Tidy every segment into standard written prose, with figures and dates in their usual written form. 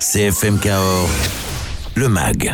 CFM Cahors, le MAG.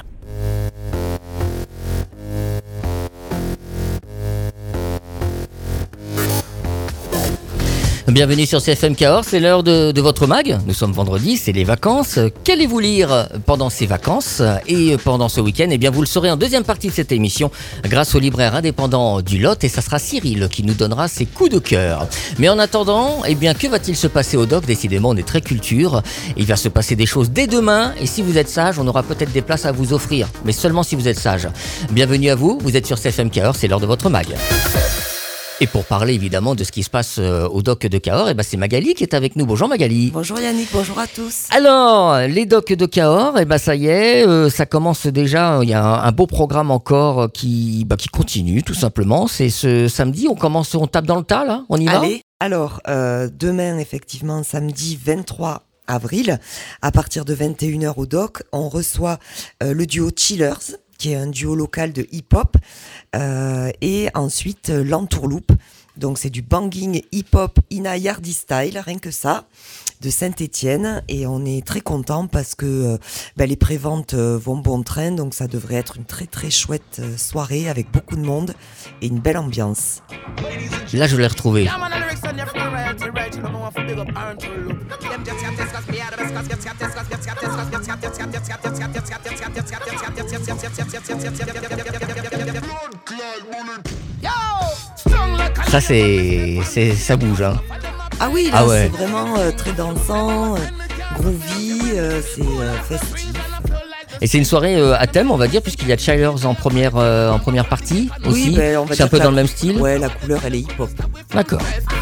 Bienvenue sur CFM Cahors, c'est l'heure de votre mag. Nous sommes vendredi, c'est les vacances. Qu'allez-vous lire pendant ces vacances et pendant ce week-end? Eh bien, vous le saurez en deuxième partie de cette émission grâce au libraire indépendant du Lot, et ça sera Cyril qui nous donnera ses coups de cœur. Mais en attendant, eh bien, que va-t-il se passer au doc? Décidément, on est très culture. Il va se passer des choses dès demain, et si vous êtes sage, on aura peut-être des places à vous offrir, mais seulement si vous êtes sage. Bienvenue à vous, vous êtes sur CFM Cahors, c'est l'heure de votre mag. Et pour parler évidemment de ce qui se passe au doc de Cahors, eh ben c'est Magali qui est avec nous. Bonjour Magali. Bonjour Yannick, bonjour à tous. Alors, les docs de Cahors, eh ben ça y est, ça commence déjà. Il y a un beau programme encore qui continue tout simplement. C'est ce samedi, on tape dans le tas là, on y va. Allez, alors demain effectivement, samedi 23 avril, à partir de 21h au doc, on reçoit le duo Chillers, qui est un duo local de hip-hop, et ensuite l'Entourloupe. Donc c'est du banging hip-hop in a Yardy style, rien que ça, de Saint-Étienne, et on est très content parce que les préventes vont bon train, donc ça devrait être une très très chouette soirée avec beaucoup de monde et une belle ambiance. Là je l'ai retrouvé. Ça ça bouge hein. Ah oui, là c'est vraiment très dansant, groovy, c'est festif. Et c'est une soirée à thème, on va dire, puisqu'il y a Chillers en première partie aussi. Oui, on va c'est un peu dans le même style. Ouais, la couleur elle est hip-hop. D'accord.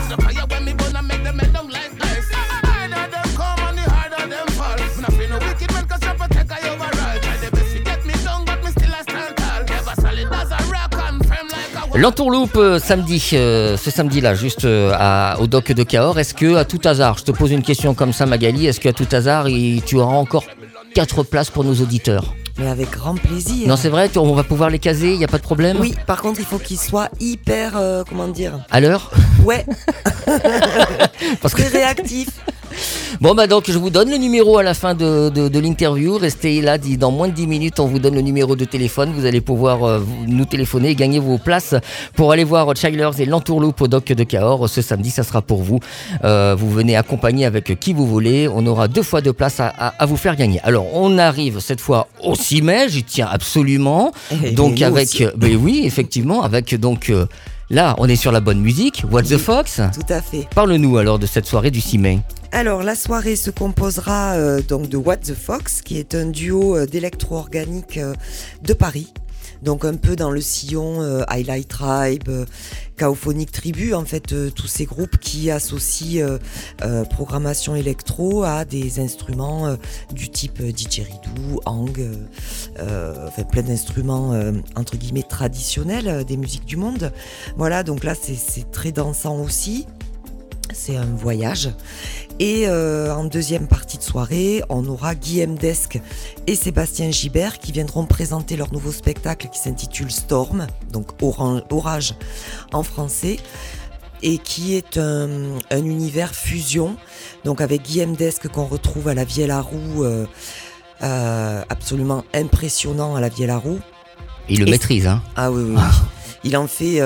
L'Entourloupe samedi, ce samedi-là, juste au doc de Cahors. Est-ce que, à tout hasard, je te pose une question comme ça Magali, est-ce qu'à tout hasard, tu auras encore 4 places pour nos auditeurs? Mais avec grand plaisir. Non, c'est vrai, on va pouvoir les caser, il n'y a pas de problème? Oui, par contre, il faut qu'ils soient hyper, à l'heure? Ouais. Parce que très réactif. Bon donc je vous donne le numéro à la fin de l'interview. Restez là, dans moins de 10 minutes on vous donne le numéro de téléphone. Vous allez pouvoir nous téléphoner et gagner vos places pour aller voir Chillers et l'Entourloupe au doc de Cahors. Ce samedi ça sera pour vous. Vous venez accompagner avec qui vous voulez. On aura 2 fois de place à vous faire gagner. Alors on arrive cette fois au 6 mai, j'y tiens absolument. Donc avec, oui effectivement, avec donc... là, on est sur la bonne musique. What the Fox ? Tout à fait. Parle-nous alors de cette soirée du 6 mai. Alors, la soirée se composera donc de What the Fox, qui est un duo d'électro-organique de Paris. Donc un peu dans le sillon Highlight Tribe, Chaophonic Tribu, en fait, tous ces groupes qui associent programmation électro à des instruments du type didgeridoo, hang, plein d'instruments entre guillemets traditionnels des musiques du monde. Voilà, donc là c'est très dansant aussi. C'est un voyage. Et en deuxième partie de soirée, on aura Guillaume Desque et Sébastien Gibert qui viendront présenter leur nouveau spectacle qui s'intitule Storm, donc Orage en français, et qui est un univers fusion, donc avec Guillaume Desque qu'on retrouve à la Vielle à Roux, absolument impressionnant à la Vielle à Roux. Il le maîtrise, hein. Ah oui. Il en fait,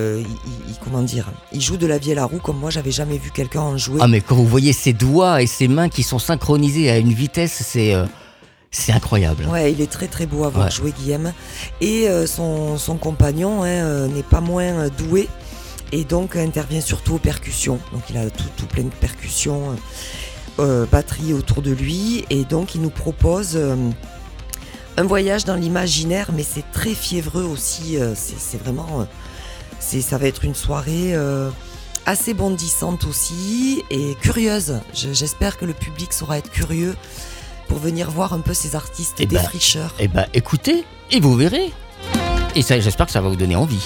il joue de la vielle à roue comme moi j'avais jamais vu quelqu'un en jouer. Ah mais quand vous voyez ses doigts et ses mains qui sont synchronisés à une vitesse, c'est incroyable. Ouais, il est très très beau à voir jouer Guillaume. Et son compagnon n'est pas moins doué et donc intervient surtout aux percussions. Donc il a tout plein de percussions, batterie autour de lui, et donc il nous propose... un voyage dans l'imaginaire, mais c'est très fiévreux aussi. C'est vraiment, ça va être une soirée assez bondissante aussi et curieuse. J'espère que le public saura être curieux pour venir voir un peu ces artistes défricheurs. Écoutez, et vous verrez. Et ça, j'espère que ça va vous donner envie.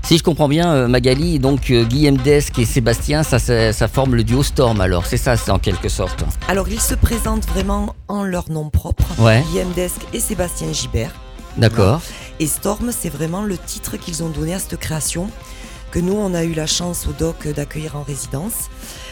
Si je comprends bien, Magali, donc Guillaume Desque et Sébastien, ça forme le duo Storm alors, c'est ça, c'est en quelque sorte. Alors ils se présentent vraiment en leur nom propre, Ouais. Guillaume Desque et Sébastien Gibert. D'accord. Et Storm, c'est vraiment le titre qu'ils ont donné à cette création, que nous, on a eu la chance au DOC d'accueillir en résidence.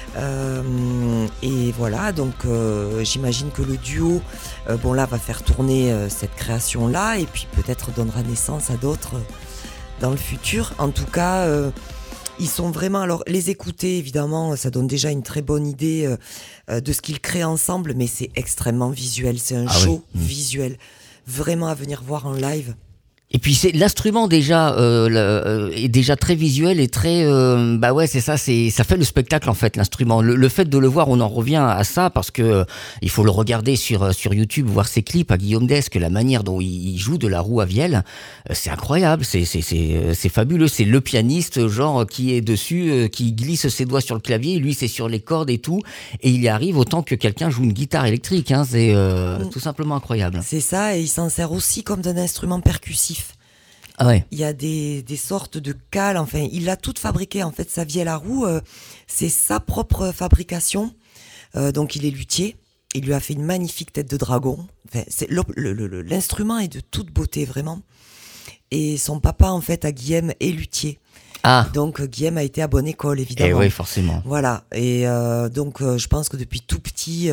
Et voilà, donc j'imagine que le duo, va faire tourner cette création-là, et puis peut-être donnera naissance à d'autres dans le futur. En tout cas, ils sont vraiment... Alors, les écouter, évidemment, ça donne déjà une très bonne idée de ce qu'ils créent ensemble, mais c'est extrêmement visuel. C'est un show visuel, vraiment à venir voir en live. Et puis c'est l'instrument déjà est déjà très visuel et très c'est ça, ça fait le spectacle en fait, l'instrument. Le fait de le voir, on en revient à ça parce que il faut le regarder sur YouTube, voir ses clips à Guillaume Desque, la manière dont il joue de la roue à vielle, c'est incroyable, c'est fabuleux. C'est le pianiste genre qui est dessus, qui glisse ses doigts sur le clavier, lui c'est sur les cordes et tout, et il y arrive autant que quelqu'un joue une guitare électrique. Hein, c'est tout simplement incroyable. C'est ça, et il s'en sert aussi comme d'un instrument percussif. Ah ouais. Il y a des sortes de cales, enfin, il a tout fabriqué, en fait, sa vielle à roue, c'est sa propre fabrication, donc il est luthier, il lui a fait une magnifique tête de dragon, enfin, l'instrument est de toute beauté, vraiment, et son papa, en fait, à Guillaume, est luthier. Ah. Donc Guillaume a été à bonne école, évidemment. Et oui, forcément. Voilà, et donc je pense que depuis tout petit...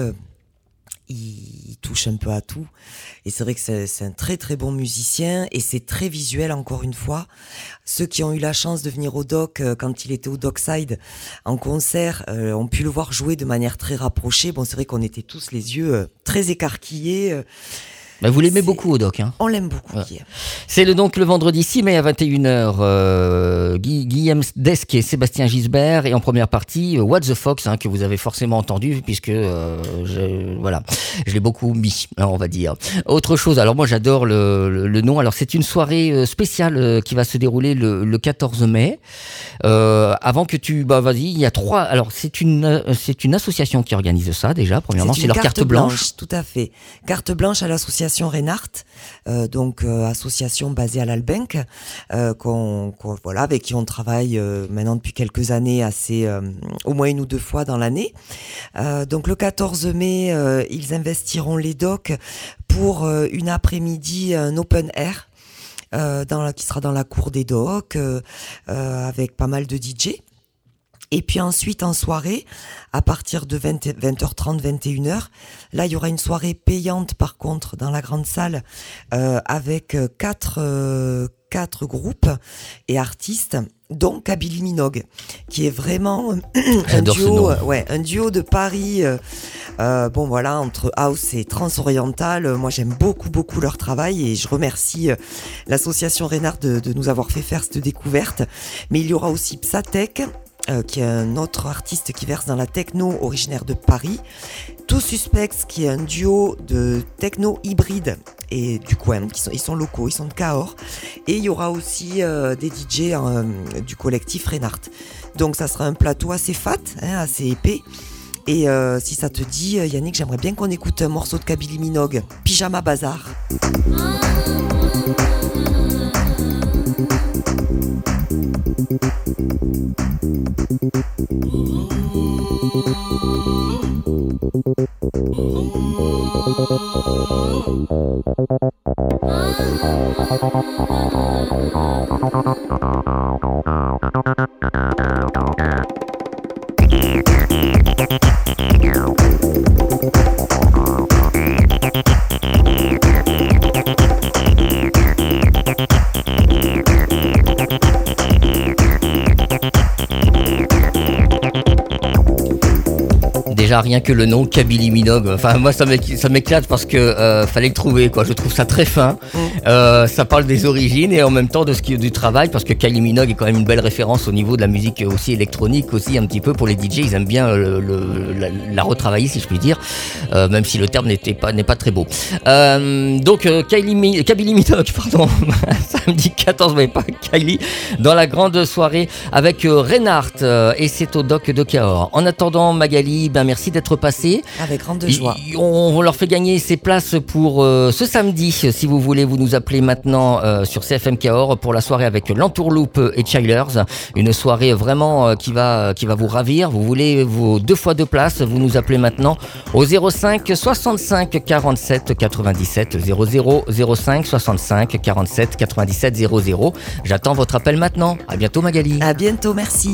il touche un peu à tout, et c'est vrai que c'est un très très bon musicien, et c'est très visuel encore une fois. Ceux qui ont eu la chance de venir au Doc quand il était au Dockside en concert ont pu le voir jouer de manière très rapprochée. Bon, c'est vrai qu'on était tous les yeux très écarquillés. Vous l'aimez beaucoup au Doc, hein. On l'aime beaucoup, ouais. Guillaume. C'est donc le vendredi 6 mai à 21h, Guillaume Desque et Sébastien Gisbert, et en première partie, What the Fox, hein, que vous avez forcément entendu, puisque je l'ai beaucoup mis, on va dire. Autre chose, alors moi j'adore le nom, alors c'est une soirée spéciale qui va se dérouler le 14 mai. Avant que tu... vas-y, il y a 3... Alors c'est une association qui organise ça déjà, premièrement, c'est leur carte blanche. Tout à fait. Carte blanche à l'association Reinhardt, association basée à l'Albenque, avec qui on travaille maintenant depuis quelques années, au moins 1 ou 2 fois dans l'année. Donc le 14 mai, ils investiront les docks pour une après-midi, un open air qui sera dans la cour des docks, avec pas mal de DJ. Et puis ensuite, en soirée, à partir de 20h30, 21h, là, il y aura une soirée payante, par contre, dans la grande salle, avec 4 groupes et artistes, dont Kabylie Minogue, qui est vraiment un duo de Paris, entre house et trans-oriental. Moi, j'aime beaucoup, beaucoup leur travail, et je remercie l'association Reinhardt de nous avoir fait faire cette découverte. Mais il y aura aussi Psatek, qui est un autre artiste qui verse dans la techno, originaire de Paris. Two Suspects, qui est un duo de techno hybride et du coin, ils sont locaux, ils sont de Cahors. Et il y aura aussi des DJ du collectif Reinhardt. Donc ça sera un plateau assez fat, assez épais. Et si ça te dit, Yannick, j'aimerais bien qu'on écoute un morceau de Kabylie Minogue, Pyjama Bazar. Déjà rien que le nom Kabylie Minogue, enfin moi ça m'éclate parce que fallait le trouver quoi. Je trouve ça très fin. Ça parle des origines et en même temps du travail, parce que Kylie Minogue est quand même une belle référence au niveau de la musique aussi électronique aussi, un petit peu pour les DJ. Ils aiment bien la retravailler, si je puis dire, même si le terme n'est pas très beau. Donc Kabylie Minogue, pardon, samedi 14 mai, pas Kylie, dans la grande soirée avec Reinhardt, et c'est au Doc de Cahors. En attendant, Magali, merci merci d'être passé. Avec grande joie. On leur fait gagner ces places pour ce samedi. Si vous voulez, vous nous appelez maintenant sur CFM Cahors pour la soirée avec l'Entourloupe et Childers. Une soirée vraiment qui va vous ravir. Vous voulez vos 2 fois 2 places, vous nous appelez maintenant au 05 65 47 97 00 05 65 47 97 00. J'attends votre appel maintenant. À bientôt Magali. À bientôt, merci.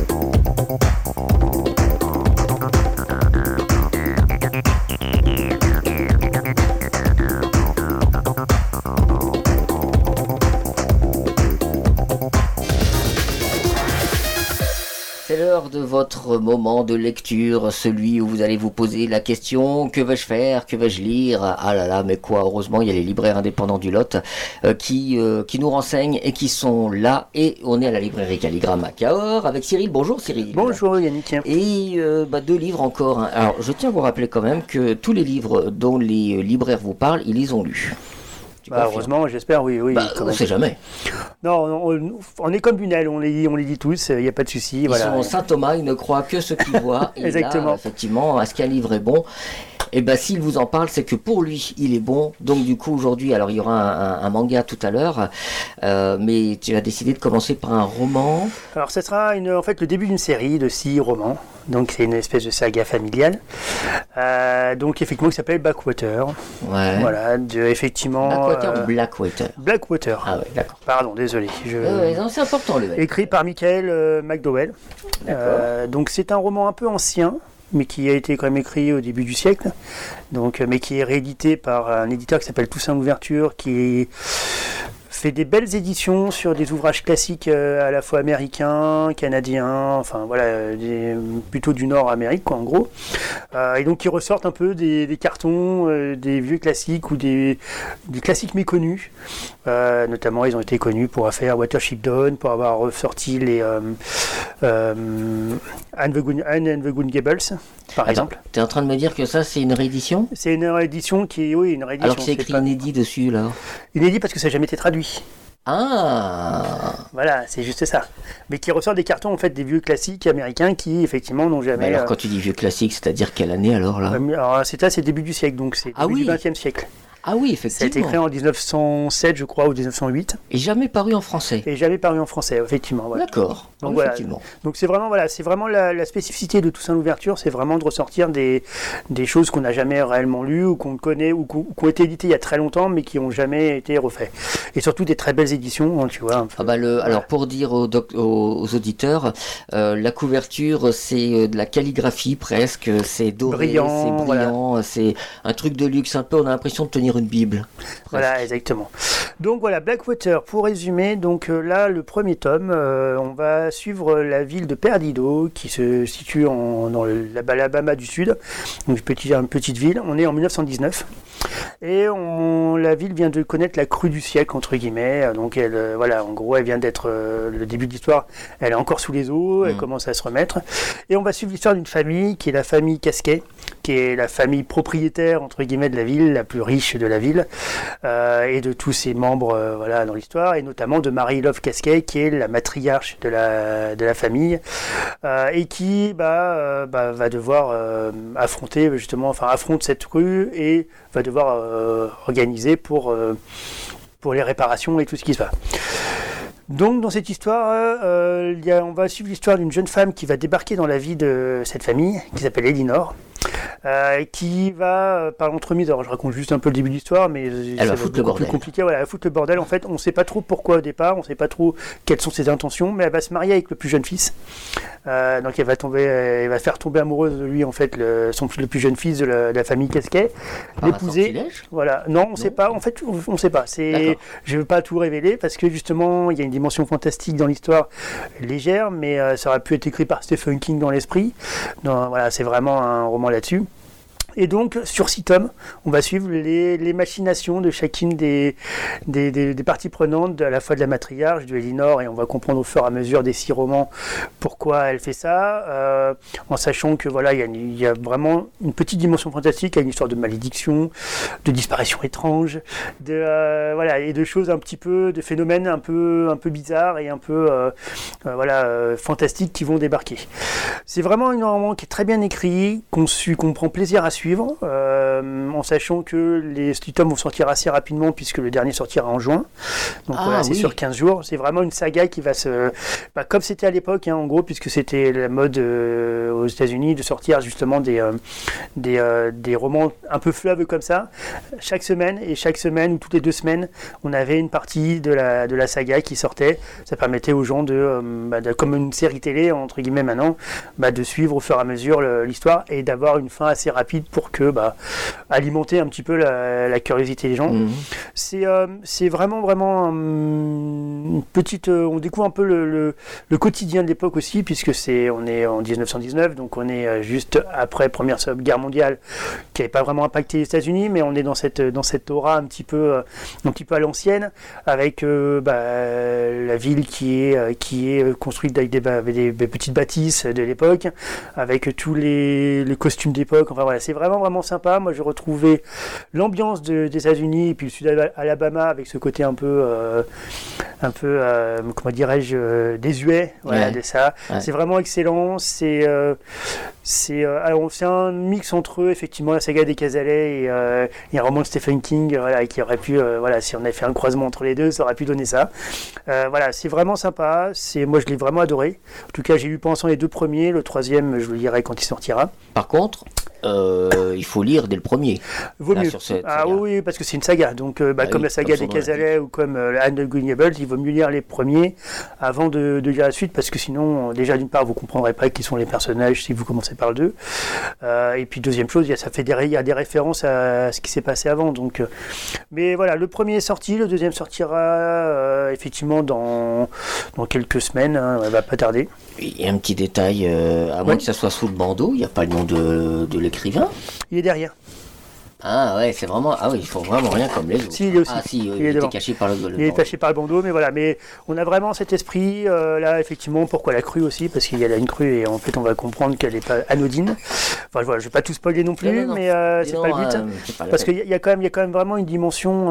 C'est l'heure de votre moment de lecture, celui où vous allez vous poser la question: que vais-je faire, que vais-je lire? Ah là là, mais quoi, heureusement il y a les libraires indépendants du Lot qui nous renseignent et qui sont là. Et on est à la librairie Calligramme à Cahors avec Cyril. Bonjour Cyril. Bonjour Yannick. Et 2 livres encore, hein. Alors je tiens à vous rappeler quand même que tous les livres dont les libraires vous parlent, ils les ont lus. Heureusement, j'espère, oui. On ne sait jamais. Non, on est comme Bunel, on les dit tous, il n'y a pas de souci. Ils sont Saint Thomas, ils ne croient que ce qu'ils voient. Et exactement. Là, effectivement, est-ce qu'un livre est bon? Et bien, s'il vous en parle, c'est que pour lui, il est bon. Donc, du coup, aujourd'hui, alors il y aura un manga tout à l'heure, mais tu as décidé de commencer par un roman. Alors, ce sera en fait le début d'une série de 6 romans. Donc, c'est une espèce de saga familiale. Donc, effectivement, qui s'appelle Backwater. Ouais. Voilà, effectivement. Backwater ou Blackwater? Blackwater. Ah ouais, d'accord. Pardon, désolé. Non, c'est important, le mec. Écrit par Michael McDowell. Donc, c'est un roman un peu ancien, mais qui a été quand même écrit au début du siècle, donc, mais qui est réédité par un éditeur qui s'appelle Toussaint Louverture, qui fait des belles éditions sur des ouvrages classiques à la fois américains, canadiens, enfin voilà, plutôt du Nord-Amérique quoi, en gros. Et donc ils ressortent un peu des cartons, des vieux classiques ou des classiques méconnus. Notamment ils ont été connus pour faire Watership Down, pour avoir ressorti les Anne and the Goon Gables, par exemple. Tu es en train de me dire que ça c'est une réédition? C'est une réédition une réédition. Alors que c'est écrit inédit dessus là. Inédit parce que ça n'a jamais été traduit. Ah. Voilà, c'est juste ça. Mais qui ressort des cartons en fait des vieux classiques américains qui effectivement n'ont jamais. Mais alors quand tu dis vieux classique, c'est-à-dire quelle année alors là? Alors c'est début du siècle, donc c'est début du XXe siècle. Ah oui, effectivement. Ça a été créé en 1907, je crois, ou 1908. Et jamais paru en français. Et jamais paru en français, effectivement. Voilà. D'accord. Donc voilà. Donc c'est vraiment la spécificité de Toussaint Louverture, c'est vraiment de ressortir des choses qu'on n'a jamais réellement lues ou qu'on connaît ou qui ont été éditées il y a très longtemps, mais qui n'ont jamais été refaites. Et surtout des très belles éditions, hein, tu vois. Alors pour dire aux auditeurs, la couverture c'est de la calligraphie presque, c'est doré, c'est brillant, voilà. C'est un truc de luxe un peu. On a l'impression de tenir une Bible. Presque. Voilà, exactement. Donc voilà, Blackwater, pour résumer, donc là, le premier tome, on va suivre la ville de Perdido, qui se situe dans l'Alabama du Sud, donc une petite ville. On est en 1919. Et la ville vient de connaître la crue du siècle, entre guillemets. Donc, en gros, elle vient d'être, le début de l'histoire, elle est encore sous les eaux, elle commence à se remettre. Et on va suivre l'histoire d'une famille, qui est la famille Casquet, qui est la famille propriétaire, entre guillemets, de la ville, la plus riche de la ville, et de tous ses membres dans l'histoire, et notamment de Marie-Love Casquet, qui est la matriarche de la famille, et qui va devoir affronte cette crue, et va devoir organiser pour les réparations et tout ce qui se passe. Donc dans cette histoire, on va suivre l'histoire d'une jeune femme qui va débarquer dans la vie de cette famille, qui s'appelle Elinor, qui va, par l'entremise, alors je raconte juste un peu le début de l'histoire, mais elle va foutre le bordel. Plus compliqué, voilà, elle va foutre le bordel. En fait, on ne sait pas trop pourquoi au départ, on ne sait pas trop quelles sont ses intentions, mais elle va se marier avec le plus jeune fils. Donc elle va faire tomber amoureuse de lui, en fait, le plus jeune fils de la famille Casquet, l'épouser. Voilà, non, on ne sait pas. En fait, on ne sait pas. Je ne veux pas tout révéler parce que justement, il y a une dimension fantastique dans l'histoire, légère, mais ça aurait pu être écrit par Stephen King dans l'esprit. Donc, voilà, c'est vraiment un roman là-dessus. Et donc, sur 6 tomes, on va suivre les machinations de chacune des parties prenantes, à la fois de la matriarche, de Elinor, et on va comprendre au fur et à mesure des 6 romans pourquoi elle fait ça, en sachant que voilà, il y a vraiment une petite dimension fantastique, il y a une histoire de malédiction, de disparition étrange, voilà, et de choses un petit peu, de phénomènes un peu bizarres et un peu fantastiques qui vont débarquer. C'est vraiment un roman qui est très bien écrit, qu'on prend plaisir à suivre, en sachant que les 6 tomes vont sortir assez rapidement puisque le dernier sortira en juin. Donc c'est sur 15 jours. C'est vraiment une saga qui va comme c'était à l'époque, en gros, puisque c'était la mode aux États-Unis de sortir justement des romans un peu fleuves comme ça, chaque semaine ou toutes les 2 semaines, on avait une partie de la saga qui sortait. Ça permettait aux gens comme une série télé, entre guillemets maintenant, de suivre au fur et à mesure l'histoire et d'avoir une fin assez rapide pour que alimenter un petit peu la curiosité des gens. C'est vraiment une petite... on découvre un peu le quotidien de l'époque aussi, puisque on est en 1919, donc on est juste après Première Guerre mondiale, qui n'avait pas vraiment impacté les États-Unis, mais on est dans cette aura un petit peu à l'ancienne, avec la ville qui est construite avec des petites bâtisses de l'époque, avec tous les costumes d'époque. Enfin voilà, c'est vraiment sympa. Moi, j'ai retrouvé l'ambiance des États-Unis et puis le sud Alabama avec ce côté un peu comment dirais-je, désuet. Voilà, de ça. Ouais. C'est vraiment excellent. C'est un mix entre effectivement la saga des Cazalet et un roman de Stephen King, qui aurait pu, si on avait fait un croisement entre les deux, ça aurait pu donner ça. C'est vraiment sympa. Moi, je l'ai vraiment adoré. En tout cas, j'ai lu pensant les 2 premiers. Le 3e, je le lirai quand il sortira. Par contre, il faut lire dès le premier. Vaut mieux. Oui, parce que c'est une saga. Donc, comme la saga des Cazalet ou comme Anne de Green Gables, il vaut mieux lire les premiers avant de lire la suite, parce que sinon, déjà d'une part, vous ne comprendrez pas qui sont les personnages si vous commencez par le 2. Et puis, deuxième chose, il y a des références à ce qui s'est passé avant. Donc, mais voilà, le premier est sorti, le deuxième sortira effectivement dans quelques semaines, elle va pas tarder. Il y a un petit détail, à moins que ça soit sous le bandeau, il n'y a pas le nom de l'écrivain. Il est derrière. Ah ouais, c'est vraiment... Ah oui, ils font vraiment rien comme les autres. Si, il est aussi. Ah si, il était caché par le Il est caché par le bandeau, mais voilà. Mais on a vraiment cet esprit, là, effectivement, pourquoi la crue aussi, parce qu'il y a là une crue et en fait, on va comprendre qu'elle n'est pas anodine. Enfin, voilà, je ne vais pas tout spoiler non plus, mais c'est pas le but. Parce qu'il y a quand même vraiment une dimension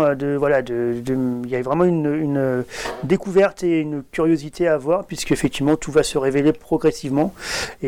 il y a vraiment une découverte et une curiosité à avoir, puisque effectivement, tout va se révéler progressivement. Et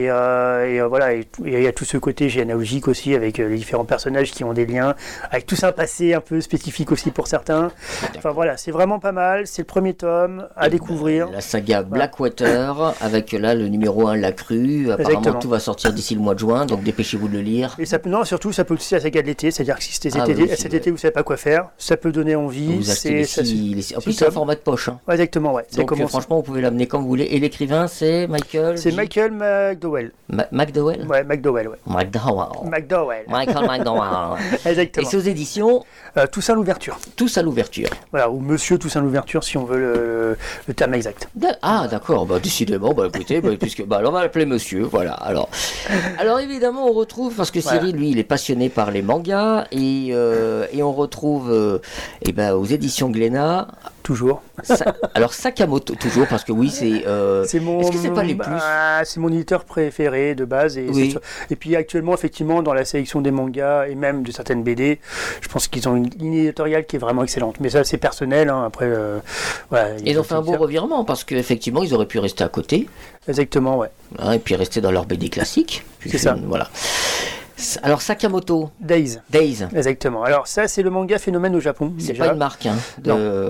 il y a tout ce côté généalogique aussi, avec les différents personnages qui ont des liens, avec tout ça un passé un peu spécifique aussi pour certains. Enfin voilà, c'est vraiment pas mal. C'est le premier tome à découvrir. La saga Blackwater, avec là le numéro 1, La Crue. Apparemment, exactement. Tout va sortir d'ici le mois de juin, donc dépêchez-vous de le lire. Et surtout, ça peut aussi la saga de l'été, c'est-à-dire que si cet été vous savez pas quoi faire, ça peut donner envie. En plus, c'est un format de poche. Hein. Ouais, exactement, ouais. Donc franchement, vous pouvez l'amener comme vous voulez. Et l'écrivain, c'est Michael. C'est Michael McDowell. McDowell. Ouais, McDowell, ouais. Michael McDowell. Exactement. Et c'est aux éditions Toussaint l'ouverture. Toussaint l'ouverture. Voilà, ou Monsieur Toussaint l'ouverture si on veut le terme exact. Ah d'accord, décidément, écoutez, puisque on va l'appeler Monsieur, voilà. Alors évidemment, on retrouve, parce que Cyril, lui, il est passionné par les mangas, et on retrouve aux éditions Glénat. Toujours. Alors Sakamoto, toujours, parce que oui, c'est est-ce que c'est pas les plus c'est mon éditeur préféré de base. Et puis actuellement, effectivement, dans la sélection des mangas et même de certaines BD, je pense qu'ils ont une ligne éditoriale qui est vraiment excellente. Mais ça, c'est personnel. Après, ils ont fait un beau revirement, parce qu'effectivement, ils auraient pu rester à côté. Exactement, ouais. Et puis rester dans leur BD classique. C'est ça. Voilà. Alors Sakamoto. Days. Exactement. Alors ça, c'est le manga phénomène au Japon. C'est pas une marque de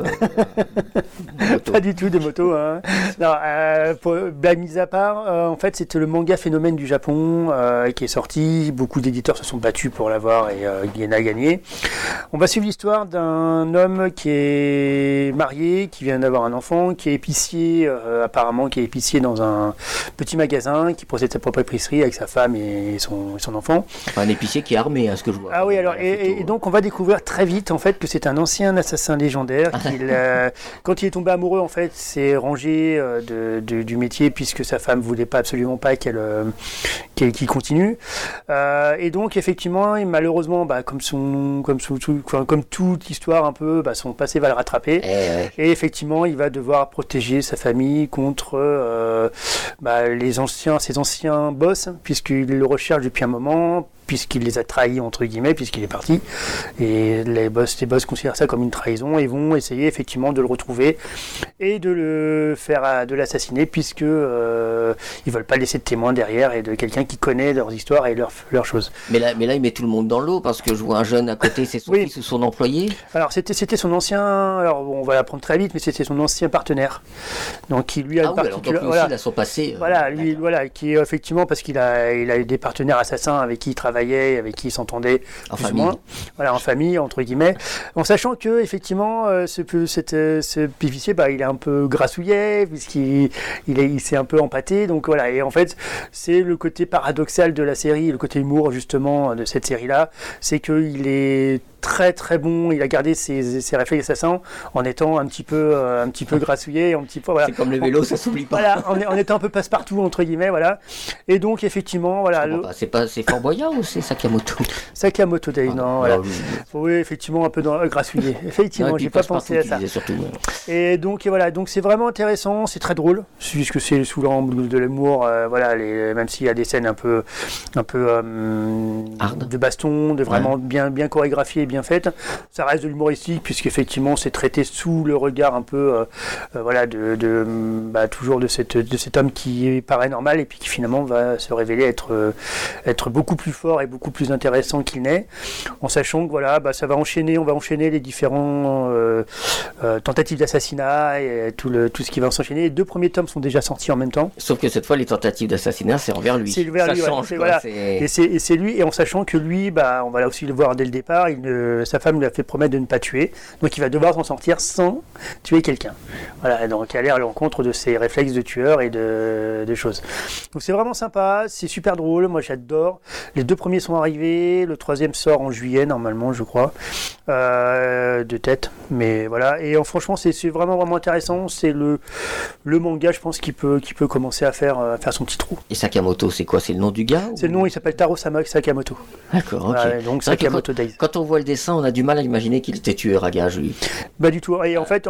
moto. Pas du tout de moto. Non, blague mise à part, en fait, c'était le manga phénomène du Japon qui est sorti. Beaucoup d'éditeurs se sont battus pour l'avoir et Glénat a gagné. On va suivre l'histoire d'un homme qui est marié, qui vient d'avoir un enfant, qui est épicier, apparemment qui est épicier dans un petit magasin, qui possède sa propre épicerie avec sa femme et son enfant. Un épicier qui est armé, ce que je vois. Ah oui, alors, et donc on va découvrir très vite en fait que c'est un ancien assassin légendaire. Quand il est tombé amoureux, en fait, s'est rangé du métier puisque sa femme voulait absolument pas qu'il continue. Et donc effectivement, malheureusement, comme toute histoire un peu, son passé va le rattraper. Et effectivement, il va devoir protéger sa famille contre ses anciens boss, puisqu'il le recherche depuis un moment, puisqu'il les a trahis entre guillemets, puisqu'il est parti, et les boss considèrent ça comme une trahison et vont essayer effectivement de le retrouver et de l'assassiner, puisque ils veulent pas laisser de témoins derrière et de quelqu'un qui connaît leurs histoires et leurs choses. Mais là il met tout le monde dans l'eau, parce que je vois un jeune à côté, c'est son fils ou son employé. Alors c'était son ancien, alors on va l'apprendre très vite, mais c'était son ancien partenaire, donc il lui a donc lui aussi il a son passé. Qui est effectivement, parce qu'il a eu des partenaires assassins avec qui il travaillait, avec qui il s'entendait plus ou moins, en famille entre guillemets, en sachant que effectivement ce pivicier, il est un peu grassouillet, puisqu'il s'est un peu empâté, donc voilà. Et en fait c'est le côté paradoxal de la série, le côté humour justement de cette série là, c'est qu'il est très très bon, il a gardé ses réflexes assassins en étant un petit peu grassouillé, C'est comme le vélo, ça s'oublie pas. Voilà, en étant un peu passe-partout entre guillemets, voilà. Et donc effectivement, voilà. C'est Fort Boyard ou c'est Sakamoto? Sakamoto Days, non, voilà. Oui, effectivement, un peu grassouillé. Effectivement, j'ai pas pensé à ça. Et donc voilà, donc c'est vraiment intéressant, c'est très drôle, puisque c'est sous l'angle de l'humour, même s'il y a des scènes un peu de baston, de vraiment bien chorégraphiées, bien faite, ça reste de l'humoristique, puisqu'effectivement c'est traité sous le regard un peu toujours de cet homme qui paraît normal et puis qui finalement va se révéler être beaucoup plus fort et beaucoup plus intéressant qu'il n'est, en sachant que on va enchaîner les différents tentatives d'assassinat et tout ce qui va s'enchaîner. Les 2 premiers tomes sont déjà sortis en même temps, sauf que cette fois les tentatives d'assassinat c'est envers lui, change, et c'est lui, et en sachant que lui, on va aussi le voir dès le départ, sa femme lui a fait promettre de ne pas tuer, donc il va devoir s'en sortir sans tuer quelqu'un. Voilà, donc aller à l'encontre de ses réflexes de tueur et de choses. Donc c'est vraiment sympa, c'est super drôle, moi j'adore. Les 2 premiers sont arrivés, le 3e sort en juillet normalement, je crois, de tête, mais voilà. Et franchement c'est vraiment intéressant. C'est le manga, je pense, qui peut commencer à faire son petit trou. Et Sakamoto, c'est quoi? C'est le nom du gars C'est le nom, il s'appelle Taro Sakamoto. D'accord, ok. Voilà, donc Sakamoto Days. Quand on voit le dessin, on a du mal à imaginer qu'il était tueur à gages, lui. Du tout. Et en fait,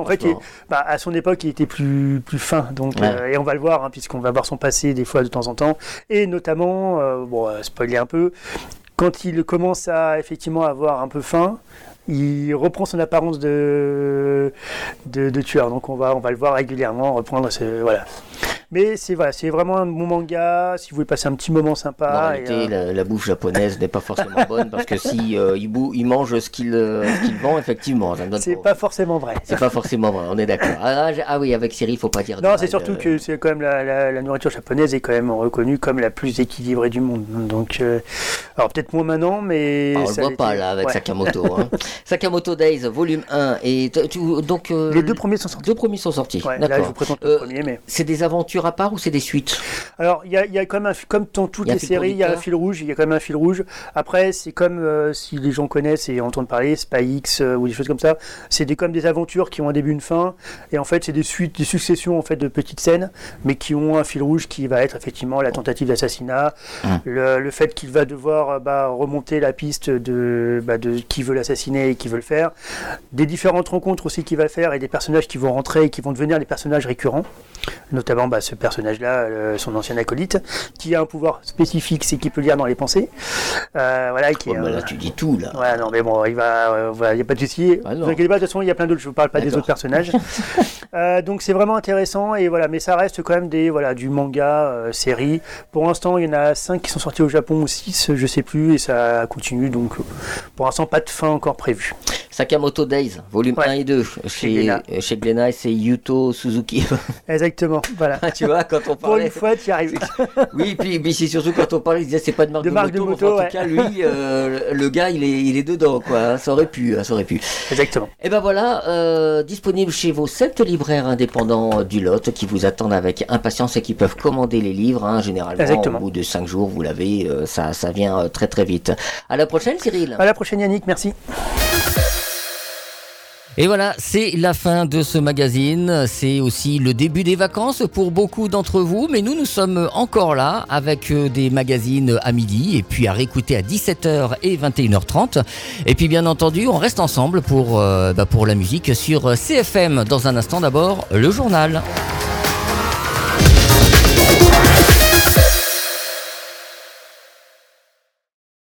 à son époque, il était plus fin. Donc, et on va le voir, puisqu'on va voir son passé des fois de temps en temps. Et notamment, spoiler un peu, quand il commence à effectivement avoir un peu faim, il reprend son apparence de tueur. Donc on va le voir régulièrement reprendre voilà. Mais c'est vraiment un bon manga, si vous voulez passer un petit moment sympa. En réalité, la bouffe japonaise n'est pas forcément bonne, parce que si il mange ce qu'il vend, effectivement, ça ne donne pas forcément vrai. C'est pas forcément vrai, on est d'accord. Oui, avec Cyril, il faut pas dire. Non, c'est surtout que c'est quand même la nourriture japonaise est quand même reconnue comme la plus équilibrée du monde. Donc, alors peut-être moins maintenant, mais on le voit pas là avec Sakamoto. Sakamoto Days, volume 1, et donc les 2 premiers sont sortis. 2 premiers sont sortis. Ouais, là, je vous présente le premier, mais c'est des aventures à part ou c'est des suites? Alors il y a quand même comme dans toutes les séries, il y a un fil rouge. Il y a quand même un fil rouge. Après, c'est comme si les gens connaissent et entendent parler Spy X ou des choses comme ça. C'est comme des aventures qui ont un début, une fin, et en fait c'est des suites, des successions en fait de petites scènes, mais qui ont un fil rouge qui va être effectivement la tentative d'assassinat, le fait qu'il va devoir remonter la piste de qui veut l'assassiner et qui veut le faire, des différentes rencontres aussi qu'il va faire et des personnages qui vont rentrer et qui vont devenir des personnages récurrents, notamment ce personnage-là, son ancien acolyte, qui a un pouvoir spécifique, c'est qu'il peut lire dans les pensées. Là, tu dis tout, là. Ouais, non, mais bon, il n'y a pas de souci. Ne vous inquiétez pas, de toute façon, il y a plein d'autres, je ne vous parle pas des autres personnages. Donc, c'est vraiment intéressant, et voilà, mais ça reste quand même du manga série. Pour l'instant, il y en a 5 qui sont sortis au Japon, ou 6, je ne sais plus, et ça continue, donc pour l'instant, pas de fin encore prévue. Sakamoto Days, volume 1 et 2, chez Glénat, et c'est Yuto Suzuki. Exactement, voilà. Tu vois, quand on Pour parlait... une fois, tu y arrives. Oui, puis c'est surtout quand on parlait, il disait c'est pas de marque de moto, moto, enfin, en tout cas, lui, le gars, il est dedans, quoi. Ça aurait pu. Exactement. Et ben voilà, disponible chez vos 7 libraires indépendants du Lot qui vous attendent avec impatience et qui peuvent commander les livres, hein, généralement. Exactement. Au bout de 5 jours, vous l'avez, ça vient très très vite. À la prochaine, Cyril. À la prochaine, Yannick, merci. Et voilà, c'est la fin de ce magazine. C'est aussi le début des vacances pour beaucoup d'entre vous. Mais nous sommes encore là avec des magazines à midi et puis à réécouter à 17h et 21h30. Et puis bien entendu, on reste ensemble pour la musique sur CFM. Dans un instant d'abord, le journal.